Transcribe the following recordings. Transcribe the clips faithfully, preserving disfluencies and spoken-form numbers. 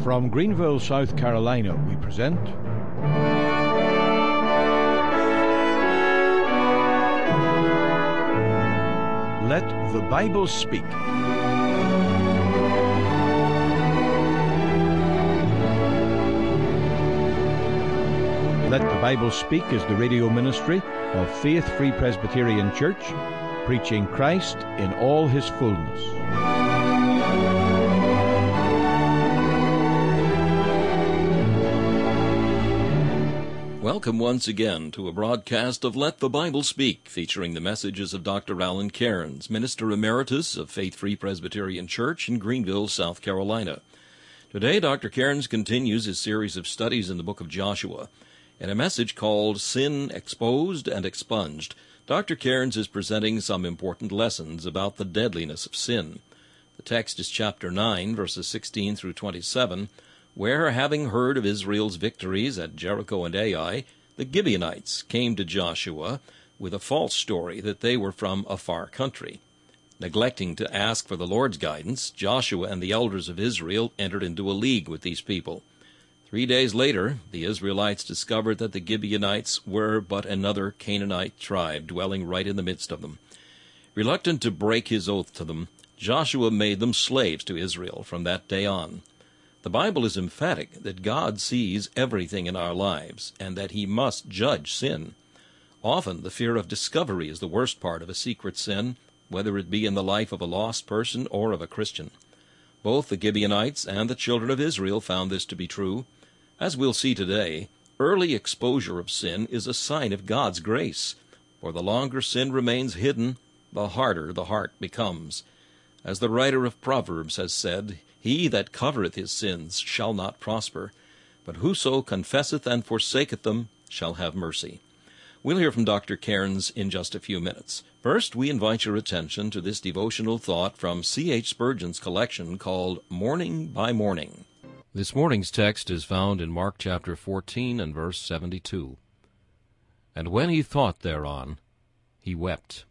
From Greenville, South Carolina, we present Let the Bible Speak. Let the Bible Speak is the radio ministry of Faith Free Presbyterian Church, preaching Christ in all his fullness. Welcome once again to a broadcast of Let the Bible Speak, featuring the messages of Doctor Alan Cairns, Minister Emeritus of Faith Free Presbyterian Church in Greenville, South Carolina. Today, Doctor Cairns continues his series of studies in the book of Joshua. In a message called Sin Exposed and Expunged, Doctor Cairns is presenting some important lessons about the deadliness of sin. The text is chapter nine, verses sixteen through twenty-seven, where, having heard of Israel's victories at Jericho and Ai, the Gibeonites came to Joshua with a false story that they were from a far country. Neglecting to ask for the Lord's guidance, Joshua and the elders of Israel entered into a league with these people. Three days later, the Israelites discovered that the Gibeonites were but another Canaanite tribe dwelling right in the midst of them. Reluctant to break his oath to them, Joshua made them slaves to Israel from that day on. The Bible is emphatic that God sees everything in our lives, and that he must judge sin. Often the fear of discovery is the worst part of a secret sin, whether it be in the life of a lost person or of a Christian. Both the Gibeonites and the children of Israel found this to be true. As we'll see today, early exposure of sin is a sign of God's grace, for the longer sin remains hidden, the harder the heart becomes. As the writer of Proverbs has said, He that covereth his sins shall not prosper, but whoso confesseth and forsaketh them shall have mercy. We'll hear from Doctor Cairns in just a few minutes. First, we invite your attention to this devotional thought from C H Spurgeon's collection called Morning by Morning. This morning's text is found in Mark chapter fourteen and verse seventy-two. And when he thought thereon, he wept.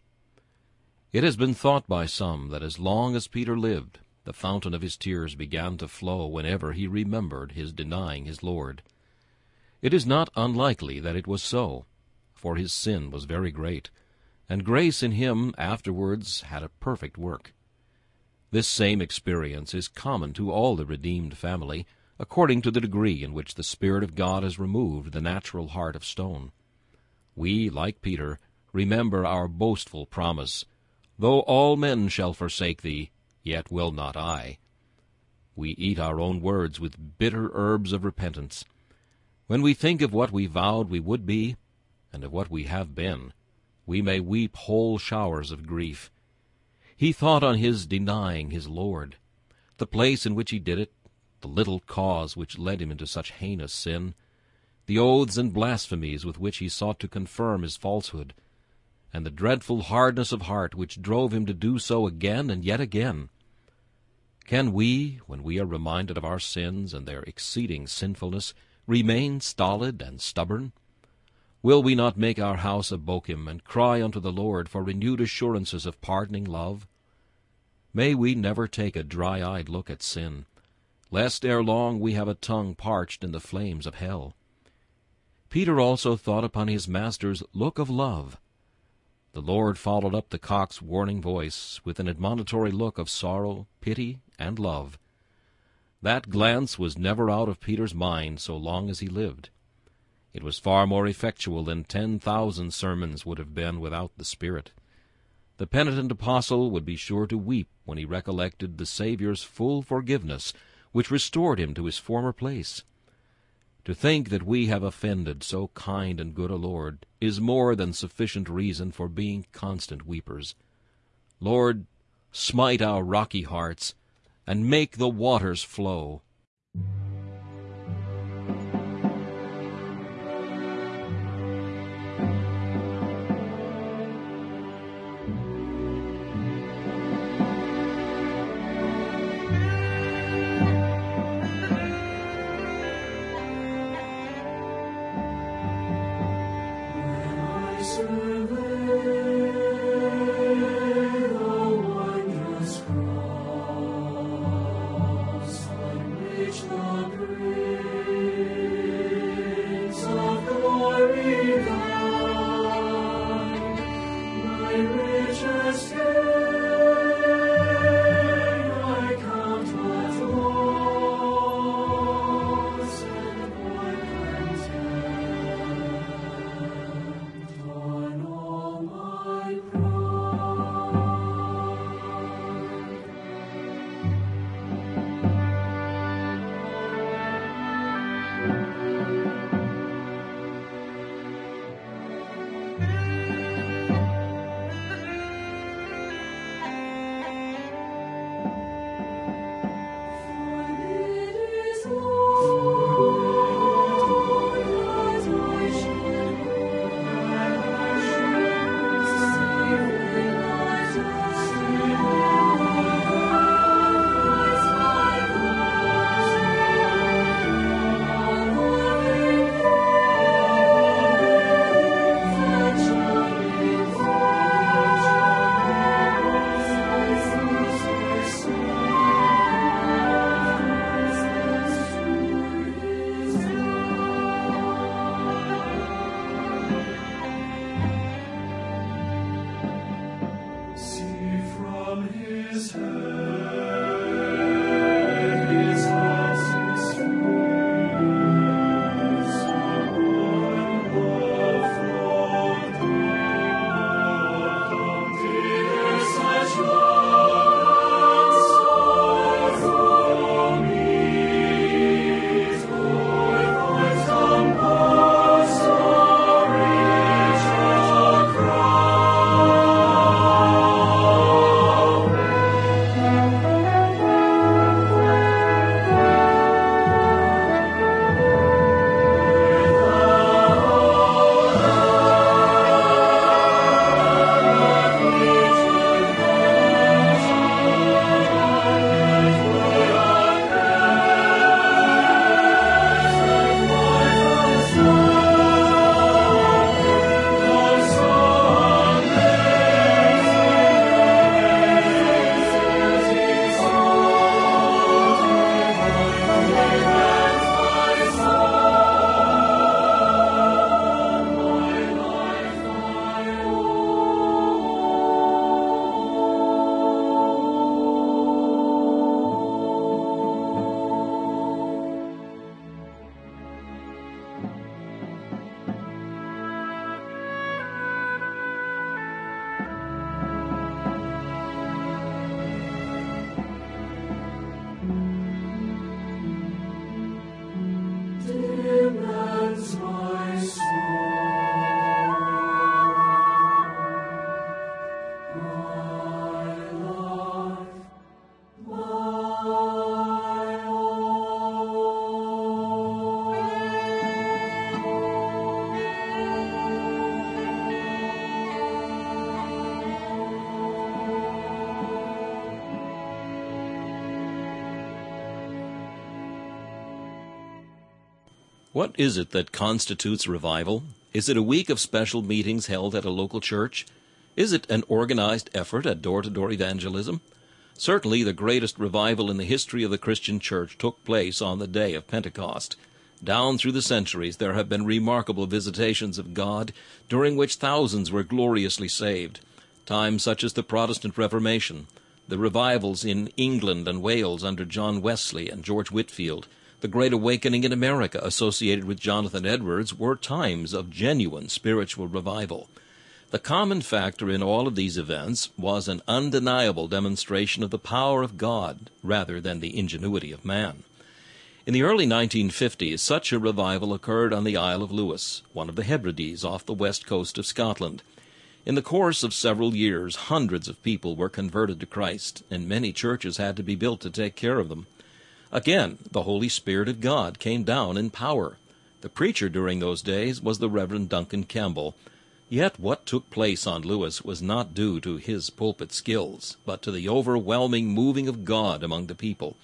It has been thought by some that as long as Peter lived, the fountain of his tears began to flow whenever he remembered his denying his Lord. It is not unlikely that it was so, for his sin was very great, and grace in him afterwards had a perfect work. This same experience is common to all the redeemed family, according to the degree in which the Spirit of God has removed the natural heart of stone. We, like Peter, remember our boastful promise, Though all men shall forsake thee, yet will not I. We eat our own words with bitter herbs of repentance. When we think of what we vowed we would be, and of what we have been, we may weep whole showers of grief. He thought on his denying his Lord, the place in which he did it, the little cause which led him into such heinous sin, the oaths and blasphemies with which he sought to confirm his falsehood, and the dreadful hardness of heart which drove him to do so again and yet again. Can we, when we are reminded of our sins and their exceeding sinfulness, remain stolid and stubborn? Will we not make our house a Bochim and cry unto the Lord for renewed assurances of pardoning love? May we never take a dry-eyed look at sin, lest ere long we have a tongue parched in the flames of hell. Peter also thought upon his Master's look of love. The Lord followed up the cock's warning voice with an admonitory look of sorrow, pity, and love. That glance was never out of Peter's mind so long as he lived. It was far more effectual than ten thousand sermons would have been without the Spirit. The penitent apostle would be sure to weep when he recollected the Saviour's full forgiveness, which restored him to his former place. To think that we have offended so kind and good a Lord is more than sufficient reason for being constant weepers. Lord, smite our rocky hearts, and make the waters flow. Survey the wondrous cross, What is it that constitutes revival? Is it a week of special meetings held at a local church? Is it an organized effort at door-to-door evangelism? Certainly the greatest revival in the history of the Christian church took place on the day of Pentecost. Down through the centuries there have been remarkable visitations of God, during which thousands were gloriously saved. Times such as the Protestant Reformation, the revivals in England and Wales under John Wesley and George Whitefield, the Great Awakening in America associated with Jonathan Edwards, were times of genuine spiritual revival. The common factor in all of these events was an undeniable demonstration of the power of God rather than the ingenuity of man. In the early nineteen fifties, such a revival occurred on the Isle of Lewis, one of the Hebrides off the west coast of Scotland. In the course of several years, hundreds of people were converted to Christ, and many churches had to be built to take care of them. Again, the Holy Spirit of God came down in power. The preacher during those days was the Reverend Duncan Campbell. Yet what took place on Lewis was not due to his pulpit skills, but to the overwhelming moving of God among the people.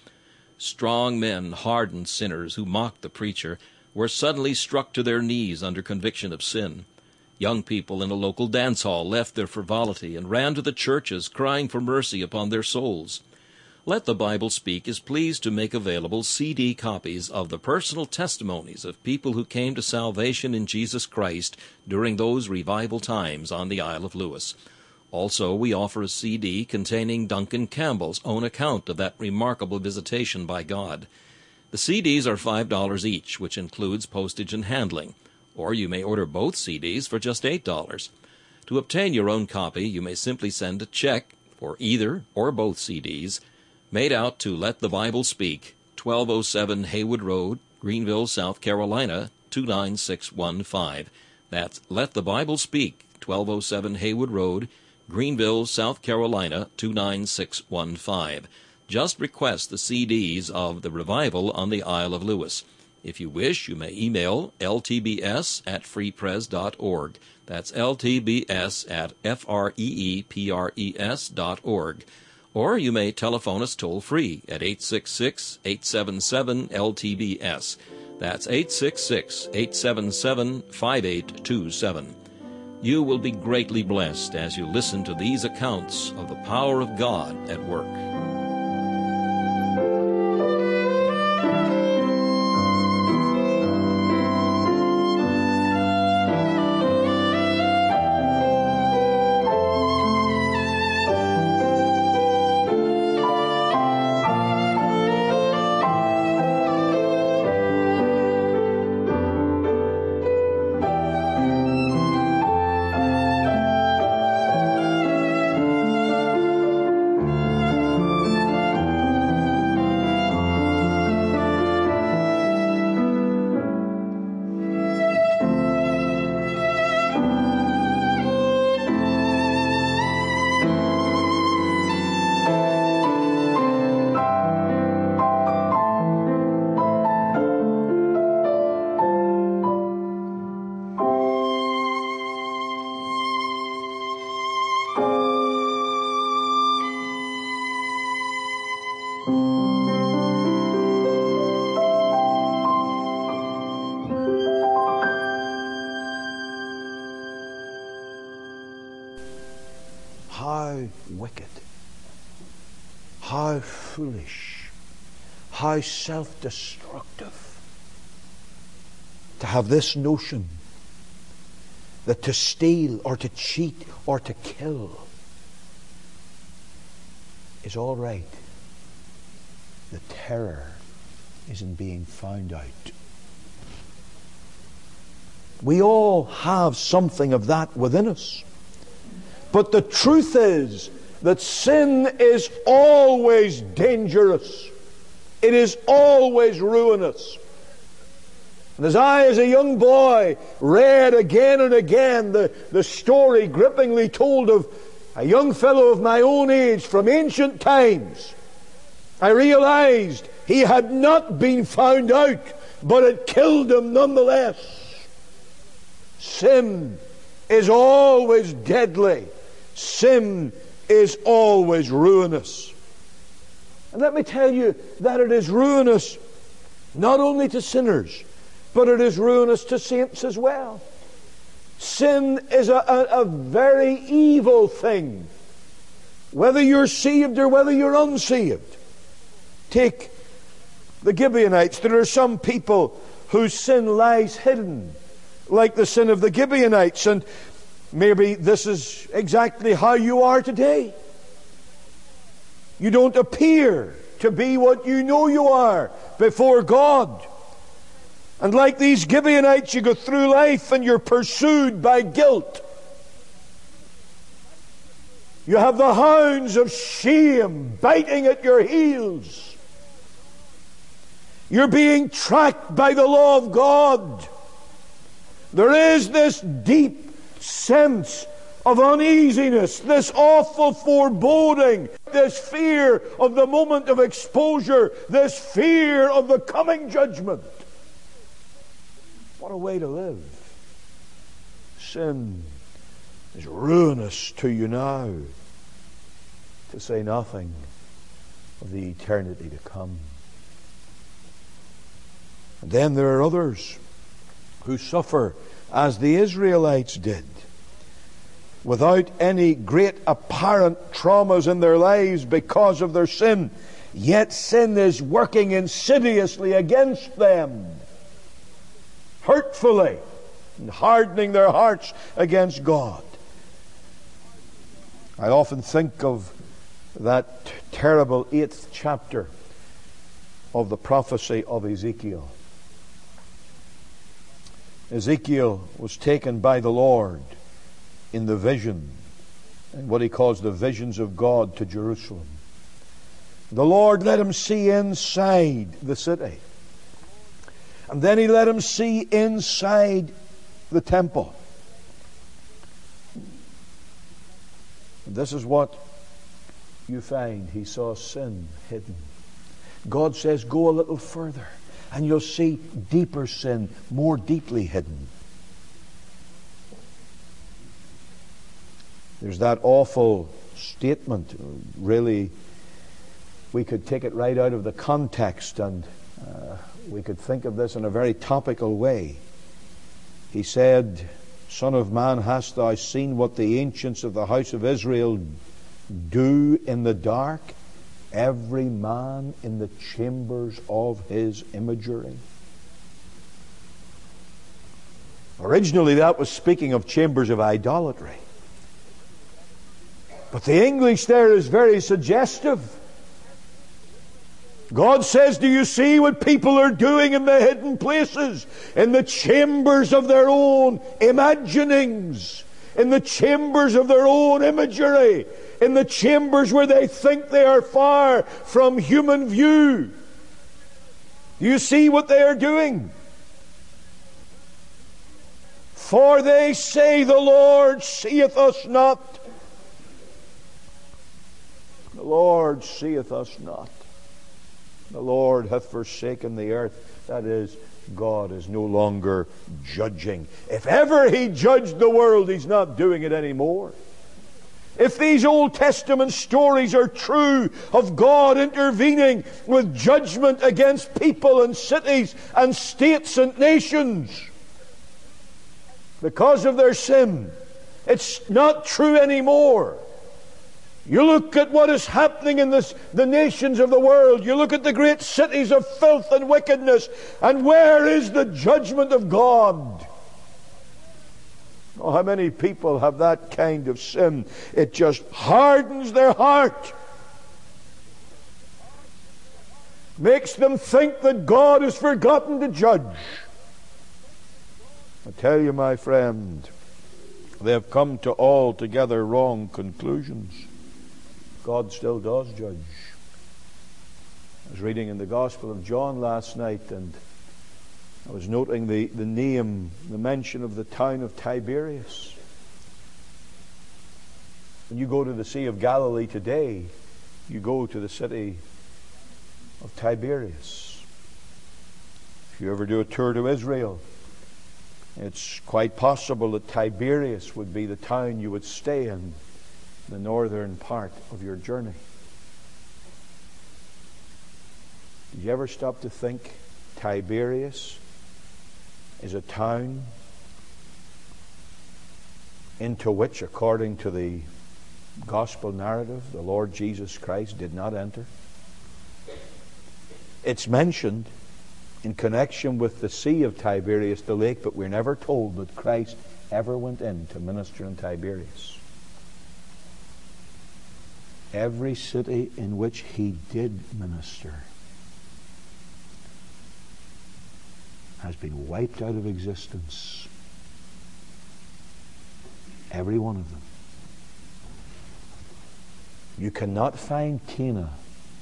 Strong men, hardened sinners who mocked the preacher, were suddenly struck to their knees under conviction of sin. Young people in a local dance hall left their frivolity and ran to the churches, crying for mercy upon their souls. Let the Bible Speak is pleased to make available C D copies of the personal testimonies of people who came to salvation in Jesus Christ during those revival times on the Isle of Lewis. Also, we offer a C D containing Duncan Campbell's own account of that remarkable visitation by God. The C Ds are five dollars each, which includes postage and handling, or you may order both C Ds for just eight dollars. To obtain your own copy, you may simply send a check for either or both C Ds, made out to Let the Bible Speak, twelve oh seven Haywood Road, Greenville, South Carolina, two nine six one five. That's Let the Bible Speak, twelve oh seven Haywood Road, Greenville, South Carolina, two nine six one five. Just request the C Ds of the revival on the Isle of Lewis. If you wish, you may email L T B S at freepres dot org. That's L T B S at F R E E P R E S dot org. Or you may telephone us toll-free at eight six six, eight seven seven, L T B S. That's eight six six, eight seven seven, five eight two seven. You will be greatly blessed as you listen to these accounts of the power of God at work. How wicked, how foolish, how self-destructive to have this notion that to steal or to cheat or to kill is all right. The terror is in being found out. We all have something of that within us. But the truth is that sin is always dangerous. It is always ruinous. And as I, as a young boy, read again and again the, the story grippingly told of a young fellow of my own age from ancient times, I realized he had not been found out, but it killed him nonetheless. Sin is always deadly. Sin is always ruinous. And let me tell you that it is ruinous not only to sinners, but it is ruinous to saints as well. Sin is a, a, a very evil thing, whether you're saved or whether you're unsaved. Take the Gibeonites. There are some people whose sin lies hidden, like the sin of the Gibeonites, and maybe this is exactly how you are today. You don't appear to be what you know you are before God. And like these Gibeonites, you go through life and you're pursued by guilt. You have the hounds of shame biting at your heels. You're being tracked by the law of God. There is this deep sense of uneasiness, this awful foreboding, this fear of the moment of exposure, this fear of the coming judgment. What a way to live. Sin is ruinous to you now, to say nothing of the eternity to come. And then there are others who suffer as the Israelites did, without any great apparent traumas in their lives because of their sin. yet sin is working insidiously against them, hurtfully, and hardening their hearts against God. I often think of that t- terrible eighth chapter of the prophecy of Ezekiel. Ezekiel was taken by the Lord in the vision, and what he calls the visions of God, to Jerusalem. The Lord let him see inside the city, and then he let him see inside the temple. And this is what you find. He saw sin hidden. God says, go a little further, and you'll see deeper sin, more deeply hidden. There's that awful statement. Really, we could take it right out of the context, and uh, we could think of this in a very topical way. He said, Son of man, hast thou seen what the ancients of the house of Israel do in the dark? Every man in the chambers of his imagery. Originally, that was speaking of chambers of idolatry. But the English there is very suggestive. God says, do you see what people are doing in the hidden places? In the chambers of their own imaginings. In the chambers of their own imagery. In the chambers where they think they are far from human view. Do you see what they are doing? For they say, the Lord seeth us not. The Lord seeth us not. The Lord hath forsaken the earth. That is, God is no longer judging. If ever He judged the world, He's not doing it anymore. If these Old Testament stories are true of God intervening with judgment against people and cities and states and nations because of their sin, it's not true anymore. You look at what is happening in this, the nations of the world. You look at the great cities of filth and wickedness. And where is the judgment of God? Oh, how many people have that kind of sin? It just hardens their heart. Makes them think that God has forgotten to judge. I tell you, my friend, they have come to altogether wrong conclusions. God still does judge. I was reading in the Gospel of John last night, and I was noting the, the name, the mention of the town of Tiberias. When you go to the Sea of Galilee today, you go to the city of Tiberias. If you ever do a tour to Israel, it's quite possible that Tiberias would be the town you would stay in the northern part of your journey. Did you ever stop to think Tiberias is a town into which, according to the gospel narrative, the Lord Jesus Christ did not enter? It's mentioned in connection with the Sea of Tiberias, the lake, but we're never told that Christ ever went in to minister in Tiberias. Every city in which He did minister has been wiped out of existence. Every one of them. You cannot find Cana.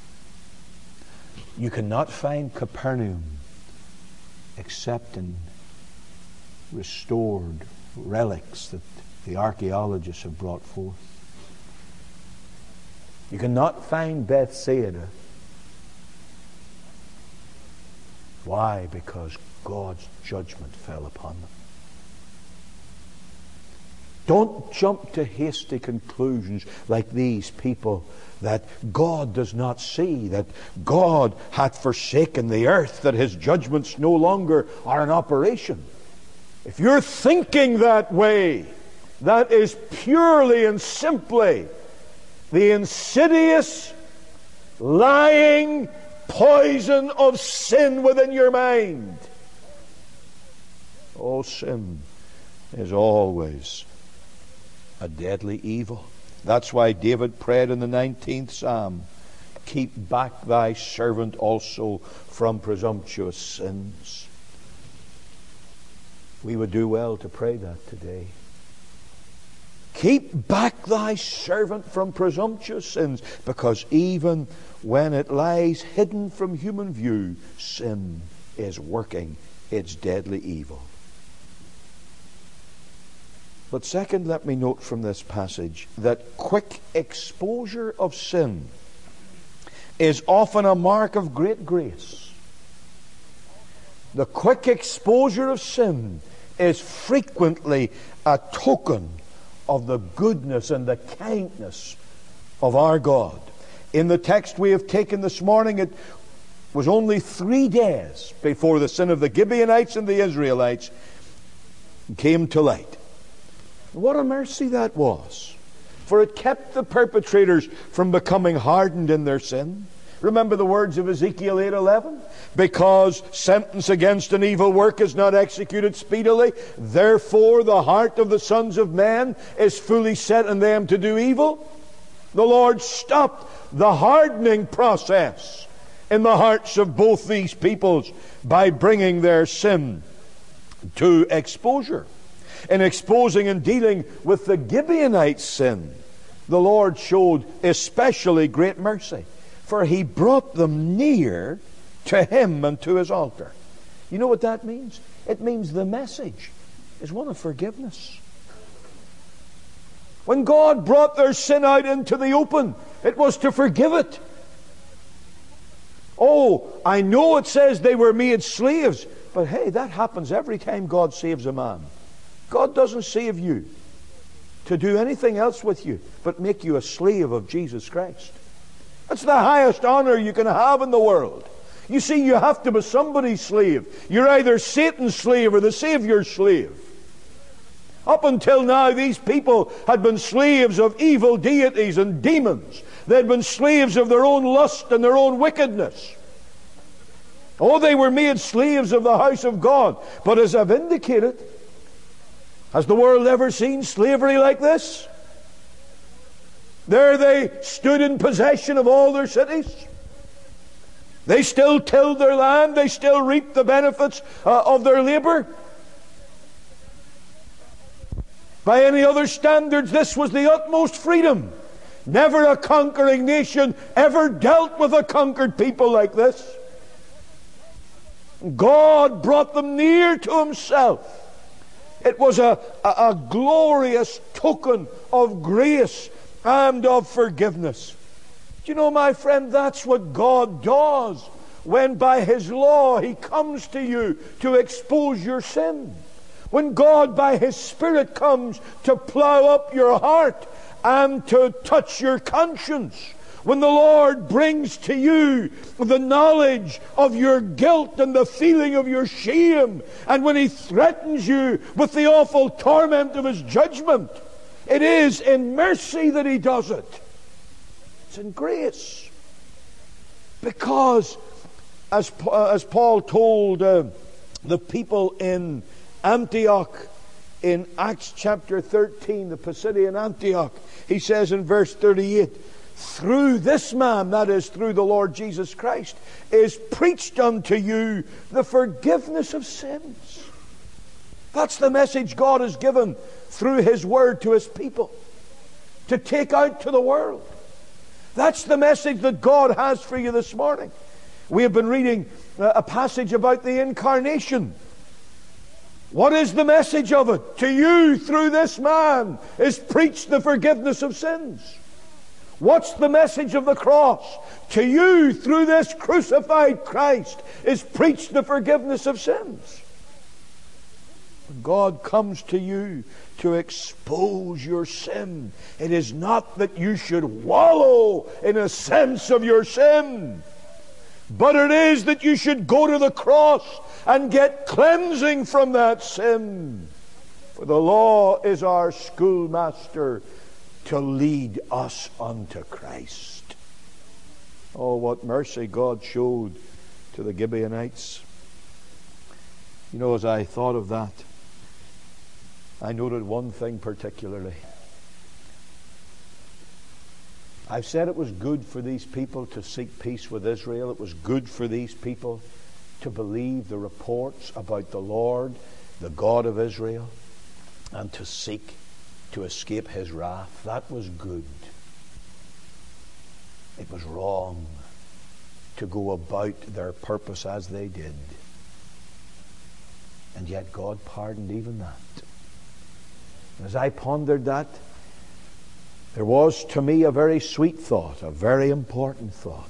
You cannot find Capernaum except in restored relics that the archaeologists have brought forth. You cannot find Bethsaida. Why? Because God's judgment fell upon them. Don't jump to hasty conclusions like these people, that God does not see, that God hath forsaken the earth, that His judgments no longer are in operation. If you're thinking that way, that is purely and simply the insidious lying poison of sin within your mind. Oh, sin is always a deadly evil. That's why David prayed in the nineteenth Psalm, keep back thy servant also from presumptuous sins. We would do well to pray that today. Keep back thy servant from presumptuous sins, because even when it lies hidden from human view, sin is working its deadly evil. But second, let me note from this passage that quick exposure of sin is often a mark of great grace. The quick exposure of sin is frequently a token of the goodness and the kindness of our God. In the text we have taken this morning, it was only three days before the sin of the Gibeonites and the Israelites came to light. What a mercy that was, for it kept the perpetrators from becoming hardened in their sin. Remember the words of Ezekiel eight eleven? Because sentence against an evil work is not executed speedily, therefore the heart of the sons of men is fully set in them to do evil. The Lord stopped the hardening process in the hearts of both these peoples by bringing their sin to exposure. In exposing and dealing with the Gibeonites' sin, the Lord showed especially great mercy, for He brought them near to Him and to His altar. You know what that means? It means the message is one of forgiveness. When God brought their sin out into the open, it was to forgive it. Oh, I know it says they were made slaves, but hey, that happens every time God saves a man. God doesn't save you to do anything else with you but make you a slave of Jesus Christ. That's the highest honor you can have in the world. You see, you have to be somebody's slave. You're either Satan's slave or the Savior's slave. Up until now, these people had been slaves of evil deities and demons. They had been slaves of their own lust and their own wickedness. Oh, they were made slaves of the house of God. But as I've indicated, has the world ever seen slavery like this? There they stood in possession of all their cities. They still tilled their land. They still reaped the benefits uh, of their labor. By any other standards, this was the utmost freedom. Never a conquering nation ever dealt with a conquered people like this. God brought them near to Himself. It was a, a, a glorious token of grace and of forgiveness. Do you know, my friend, that's what God does when by His law He comes to you to expose your sin. When God by His Spirit comes to plow up your heart and to touch your conscience. When the Lord brings to you the knowledge of your guilt and the feeling of your shame, and when He threatens you with the awful torment of His judgment, it is in mercy that He does it. It's in grace. Because, as, uh, as Paul told uh, the people in Antioch, in Acts chapter thirteen, the Pisidian Antioch, he says in verse thirty-eight, through this man, that is, through the Lord Jesus Christ, is preached unto you the forgiveness of sins. That's the message God has given through His Word to His people, to take out to the world. That's the message that God has for you this morning. We have been reading a passage about the incarnation. What is the message of it? To you, through this man, is preached the forgiveness of sins. What's the message of the cross? To you, through this crucified Christ, is preached the forgiveness of sins. God comes to you to expose your sin. It is not that you should wallow in a sense of your sin, but it is that you should go to the cross and get cleansing from that sin. For the law is our schoolmaster to lead us unto Christ. Oh, what mercy God showed to the Gibeonites. You know, as I thought of that, I noted one thing particularly. I've said it was good for these people to seek peace with Israel. It was good for these people to believe the reports about the Lord, the God of Israel, and to seek to escape His wrath. That was good. It was wrong to go about their purpose as they did. And yet God pardoned even that. As I pondered that, there was to me a very sweet thought, a very important thought,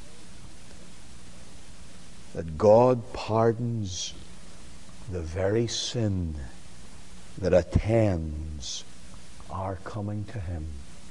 that God pardons the very sin that attends our coming to Him.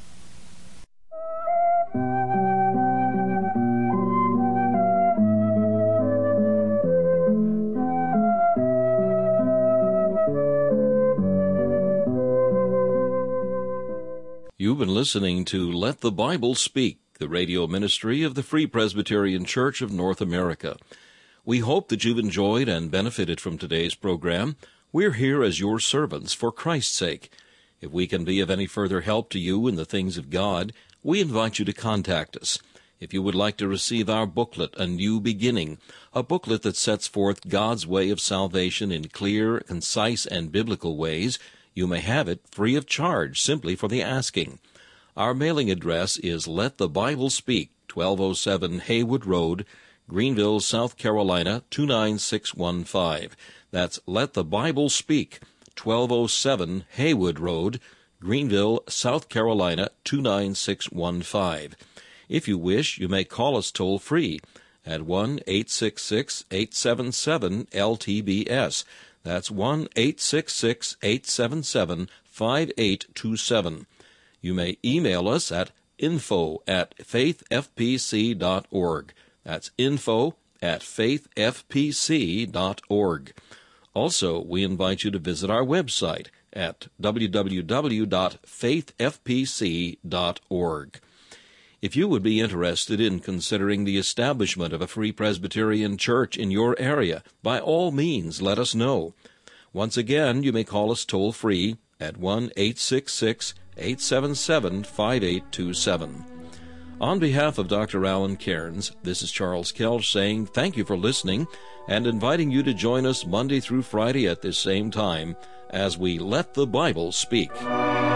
You've been listening to Let the Bible Speak, the radio ministry of the Free Presbyterian Church of North America. We hope that you've enjoyed and benefited from today's program. We're here as your servants for Christ's sake. If we can be of any further help to you in the things of God, we invite you to contact us. If you would like to receive our booklet, A New Beginning, a booklet that sets forth God's way of salvation in clear, concise, and biblical ways, you may have it free of charge simply for the asking. Our mailing address is Let the Bible Speak, twelve oh seven Haywood Road, Greenville, South Carolina, two nine six one five. That's Let the Bible Speak, twelve oh seven Haywood Road, Greenville, South Carolina, two nine six one five. If you wish, you may call us toll-free at one eight six six, eight seven seven, L T B S. That's one eight six six, eight seven seven, five eight two seven. You may email us at info at faith f p c dot org. That's info at faith f p c dot org. Also, we invite you to visit our website at w w w dot faith f p c dot org. If you would be interested in considering the establishment of a Free Presbyterian Church in your area, by all means let us know. Once again, you may call us toll-free at one eight six six, eight seven seven, five eight two seven. On behalf of Doctor Alan Cairns, this is Charles Kelch saying thank you for listening and inviting you to join us Monday through Friday at this same time as we Let the Bible Speak.